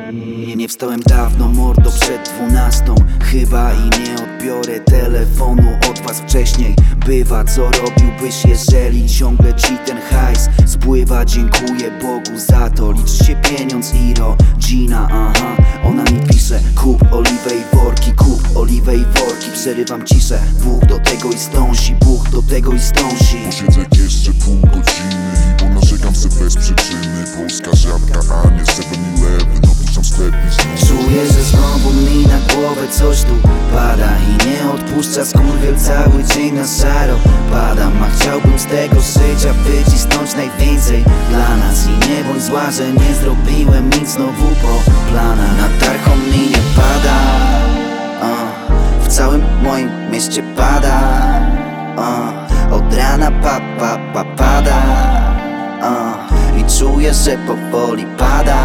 Nie wstałem dawno, mordo, przed 12. Chyba i nie odbiorę telefonu od was wcześniej. Bywa, co robiłbyś, jeżeli ciągle ci ten hajs spływa? Dziękuję Bogu za to, liczy się pieniądz i rodzina. Aha, ona mi pisze: kup oliwę i worki, kup oliwę i worki. Przerywam ciszę, Bóg do tego i stąsi, Bóg do tego i stąsi. Posiedzę jeszcze pół godziny i ponarzekam se bez przyczyny. Polska żabka, a nie 7-Eleven. Opuszczam sklep i znów Czuję, że znowu mi na głowę coś tu pada i nie odpuszcza skurwiel, cały dzień na szaro padam. A chciałbym z tego życia wycisnąć najwięcej dla nas. I nie bądź zła, że nie zrobiłem nic znowu po planach. Na tarchą mi nie pada, w całym moim mieście pada, od rana pada, i czuję, że powoli pada.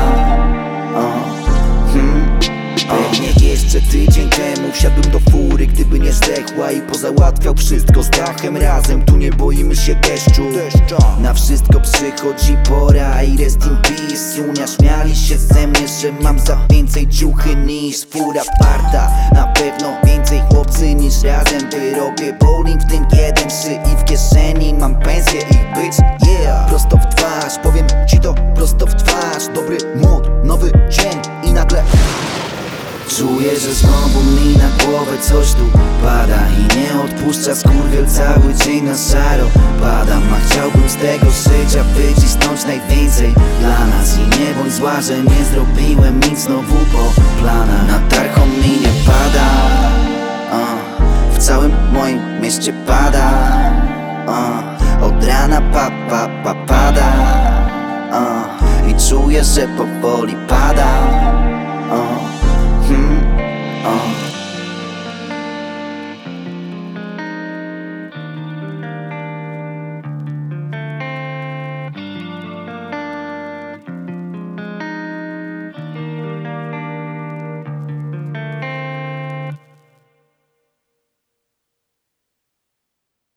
Pewnie jeszcze tydzień temu wsiadłem do fury, gdyby nie zdechła, i pozałatwiał wszystko z dachem razem. Tu nie boimy się deszczu, na wszystko przychodzi pora i rest in peace. Junia śmiali się ze mnie, że mam za więcej ciuchy niż fura parta. Na pewno więcej chłopcy niż razem wyrobię bowling, w tym 1-3 i w kieszeni mam pensję i być prosto w twarz. Powiem ci to prosto w twarz. Dobry mood, nowy dzień i nagle czuję, że znowu mi na głowę coś tu pada i nie odpuszcza skurwiel, cały dzień na szaro padam. A chciałbym z tego życia wycisnąć najwięcej dla nas. I nie bądź zła, że nie zrobiłem nic znowu po planach. Na tarchą mi nie pada, w całym moim mieście pada, od rana pada, i czuję, że powoli pada.